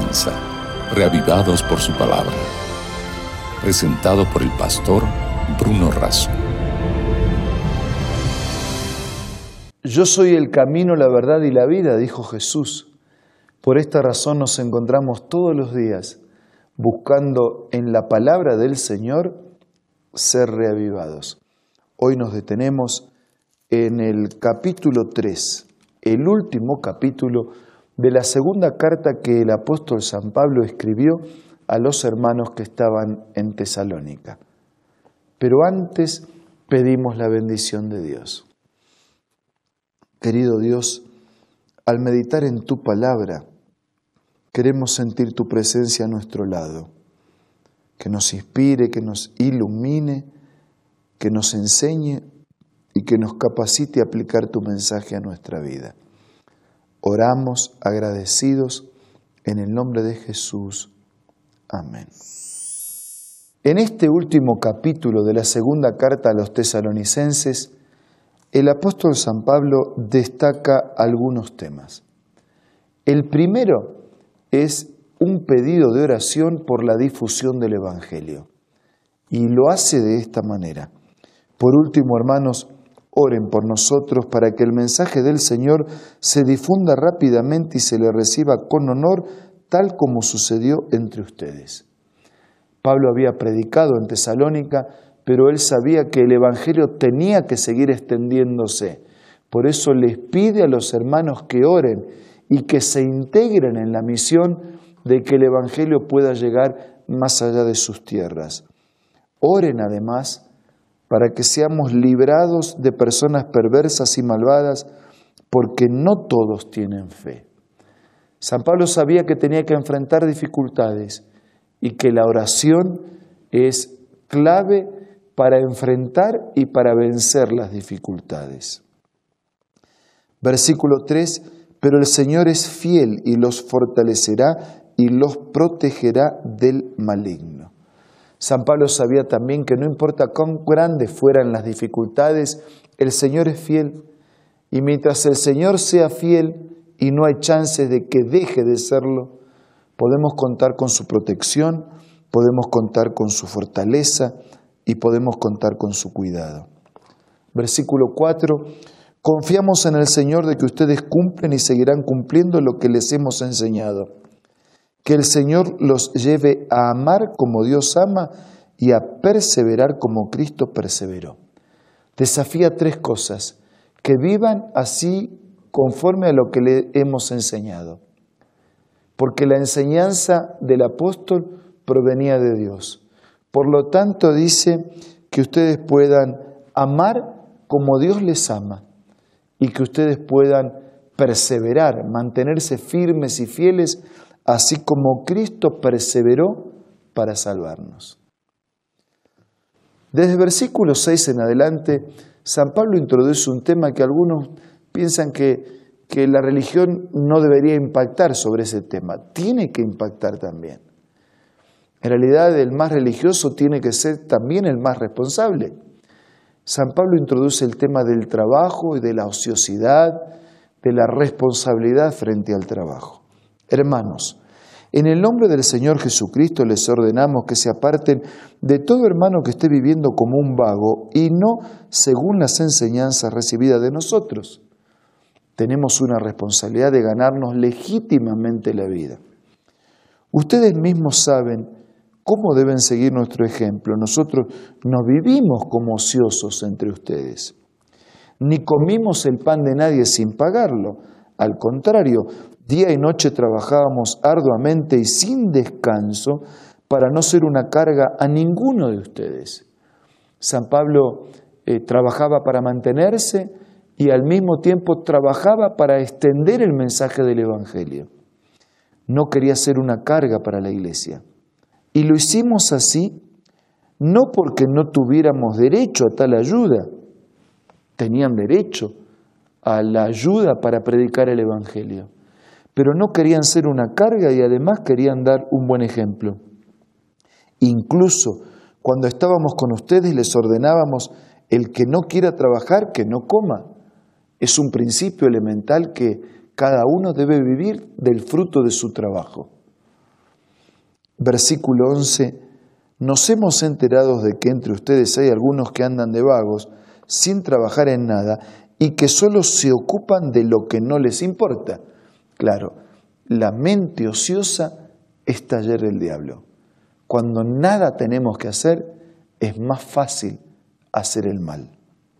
comienza, reavivados por su palabra. Presentado por el pastor Bruno Razo. Yo soy el camino, la verdad y la vida, dijo Jesús. Por esta razón nos encontramos todos los días buscando en la palabra del Señor ser reavivados. Hoy nos detenemos en el capítulo 3, el último capítulo de la segunda carta que el apóstol San Pablo escribió a los hermanos que estaban en Tesalónica. Pero antes pedimos la bendición de Dios. Querido Dios, al meditar en tu palabra, queremos sentir tu presencia a nuestro lado, que nos inspire, que nos ilumine, que nos enseñe y que nos capacite a aplicar tu mensaje a nuestra vida. Oramos agradecidos en el nombre de Jesús. Amén. En este último capítulo de la segunda carta a los tesalonicenses, el apóstol San Pablo destaca algunos temas. El primero es un pedido de oración por la difusión del Evangelio. Y lo hace de esta manera. Por último, hermanos, oren por nosotros para que el mensaje del Señor se difunda rápidamente y se le reciba con honor, tal como sucedió entre ustedes. Pablo había predicado en Tesalónica, pero él sabía que el Evangelio tenía que seguir extendiéndose. Por eso les pide a los hermanos que oren y que se integren en la misión de que el Evangelio pueda llegar más allá de sus tierras. Oren además para que seamos librados de personas perversas y malvadas, porque no todos tienen fe. San Pablo sabía que tenía que enfrentar dificultades y que la oración es clave para enfrentar y para vencer las dificultades. Versículo 3, pero el Señor es fiel y los fortalecerá y los protegerá del maligno. San Pablo sabía también que no importa cuán grandes fueran las dificultades, el Señor es fiel. Y mientras el Señor sea fiel y no hay chances de que deje de serlo, podemos contar con su protección, podemos contar con su fortaleza y podemos contar con su cuidado. Versículo 4, confiamos en el Señor de que ustedes cumplen y seguirán cumpliendo lo que les hemos enseñado. Que el Señor los lleve a amar como Dios ama y a perseverar como Cristo perseveró. Desafía tres cosas: que vivan así conforme a lo que le hemos enseñado. Porque la enseñanza del apóstol provenía de Dios. Por lo tanto, dice que ustedes puedan amar como Dios les ama y que ustedes puedan perseverar, mantenerse firmes y fieles, así como Cristo perseveró para salvarnos. Desde el versículo 6 en adelante, San Pablo introduce un tema que algunos piensan que la religión no debería impactar sobre ese tema. Tiene que impactar también. En realidad, el más religioso tiene que ser también el más responsable. San Pablo introduce el tema del trabajo y de la ociosidad, de la responsabilidad frente al trabajo. Hermanos, en el nombre del Señor Jesucristo les ordenamos que se aparten de todo hermano que esté viviendo como un vago y no según las enseñanzas recibidas de nosotros. Tenemos una responsabilidad de ganarnos legítimamente la vida. Ustedes mismos saben cómo deben seguir nuestro ejemplo. Nosotros no vivimos como ociosos entre ustedes, ni comimos el pan de nadie sin pagarlo. Al contrario, día y noche trabajábamos arduamente y sin descanso para no ser una carga a ninguno de ustedes. San Pablo trabajaba para mantenerse y al mismo tiempo trabajaba para extender el mensaje del Evangelio. No quería ser una carga para la iglesia. Y lo hicimos así, no porque no tuviéramos derecho a tal ayuda. Tenían derecho a la ayuda para predicar el Evangelio. Pero no querían ser una carga y además querían dar un buen ejemplo. Incluso cuando estábamos con ustedes les ordenábamos: el que no quiera trabajar, que no coma. Es un principio elemental que cada uno debe vivir del fruto de su trabajo. Versículo 11. Nos hemos enterado de que entre ustedes hay algunos que andan de vagos, sin trabajar en nada, y que solo se ocupan de lo que no les importa. Claro, la mente ociosa es taller del diablo. Cuando nada tenemos que hacer, es más fácil hacer el mal.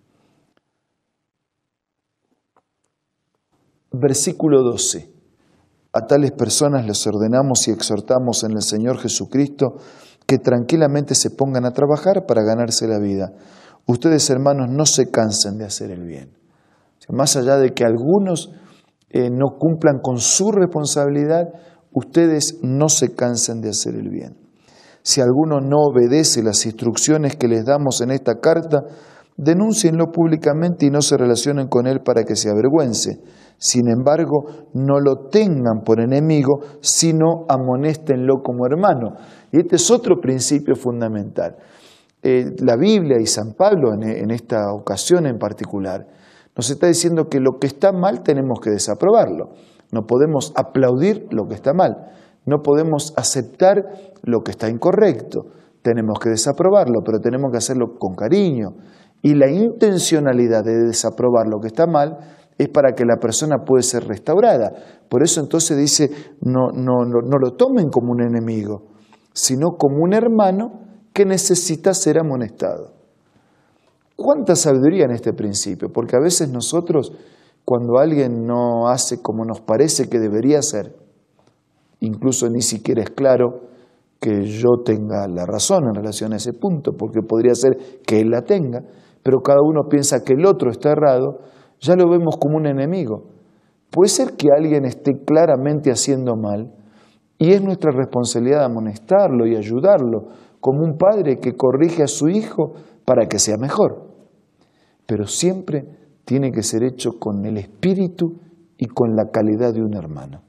Versículo 12. A tales personas les ordenamos y exhortamos en el Señor Jesucristo que tranquilamente se pongan a trabajar para ganarse la vida. Ustedes, hermanos, no se cansen de hacer el bien. O sea, más allá de que algunos no cumplan con su responsabilidad, ustedes no se cansen de hacer el bien. Si alguno no obedece las instrucciones que les damos en esta carta, denúncienlo públicamente y no se relacionen con él para que se avergüence. Sin embargo, no lo tengan por enemigo, sino amonéstenlo como hermano. Y este es otro principio fundamental. La Biblia y San Pablo en esta ocasión en particular nos está diciendo que lo que está mal tenemos que desaprobarlo. No podemos aplaudir lo que está mal, no podemos aceptar lo que está incorrecto. Tenemos que desaprobarlo, pero tenemos que hacerlo con cariño. Y la intencionalidad de desaprobar lo que está mal es para que la persona pueda ser restaurada. Por eso entonces dice, no lo tomen como un enemigo, sino como un hermano que necesita ser amonestado. ¿Cuánta sabiduría en este principio? Porque a veces nosotros, cuando alguien no hace como nos parece que debería hacer, incluso ni siquiera es claro que yo tenga la razón en relación a ese punto, porque podría ser que él la tenga, pero cada uno piensa que el otro está errado, ya lo vemos como un enemigo. Puede ser que alguien esté claramente haciendo mal y es nuestra responsabilidad amonestarlo y ayudarlo, como un padre que corrige a su hijo para que sea mejor. Pero siempre tiene que ser hecho con el espíritu y con la calidad de un hermano.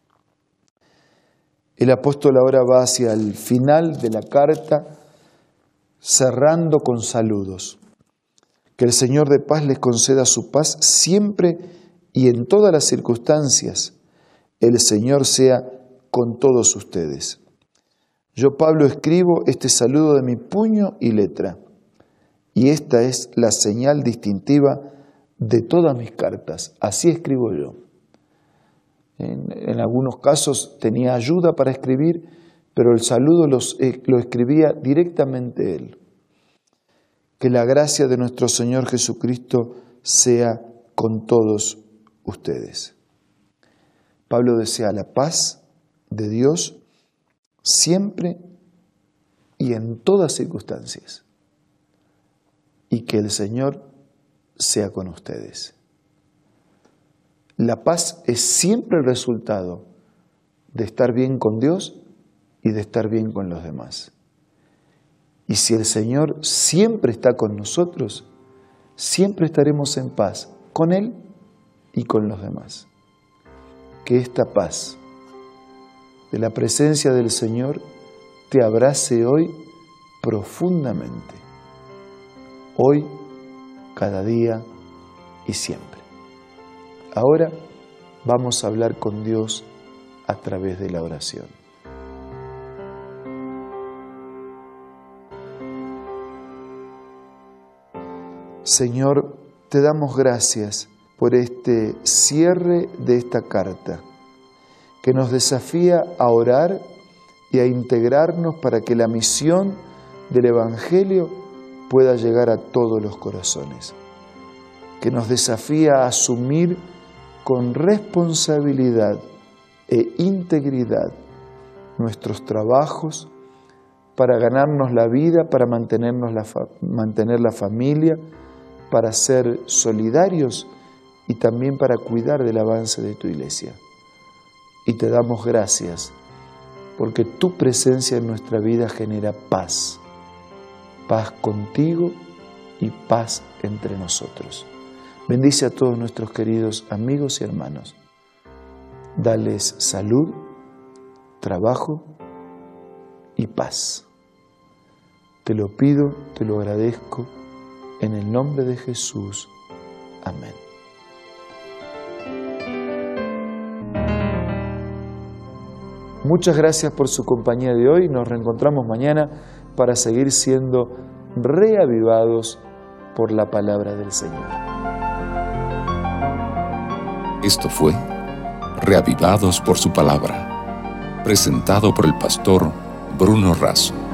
El apóstol ahora va hacia el final de la carta, cerrando con saludos. Que el Señor de paz les conceda su paz siempre y en todas las circunstancias. El Señor sea con todos ustedes. Yo, Pablo, escribo este saludo de mi puño y letra, y esta es la señal distintiva de todas mis cartas. Así escribo yo. En algunos casos tenía ayuda para escribir, pero el saludo lo escribía directamente él. Que la gracia de nuestro Señor Jesucristo sea con todos ustedes. Pablo desea la paz de Dios siempre y en todas circunstancias. Y que el Señor sea con ustedes. La paz es siempre el resultado de estar bien con Dios y de estar bien con los demás. Y si el Señor siempre está con nosotros, siempre estaremos en paz con Él y con los demás. Que esta paz de la presencia del Señor te abrace hoy profundamente. Hoy, cada día y siempre. Ahora vamos a hablar con Dios a través de la oración. Señor, te damos gracias por este cierre de esta carta, que nos desafía a orar y a integrarnos para que la misión del Evangelio pueda llegar a todos los corazones, que nos desafía a asumir con responsabilidad e integridad nuestros trabajos para ganarnos la vida, para mantener la familia, para ser solidarios y también para cuidar del avance de tu iglesia. Y te damos gracias porque tu presencia en nuestra vida genera paz, paz contigo y paz entre nosotros. Bendice a todos nuestros queridos amigos y hermanos. Dales salud, trabajo y paz. Te lo pido, te lo agradezco, en el nombre de Jesús. Amén. Muchas gracias por su compañía de hoy. Nos reencontramos mañana para seguir siendo reavivados por la palabra del Señor. Esto fue Reavivados por su palabra, presentado por el pastor Bruno Razo.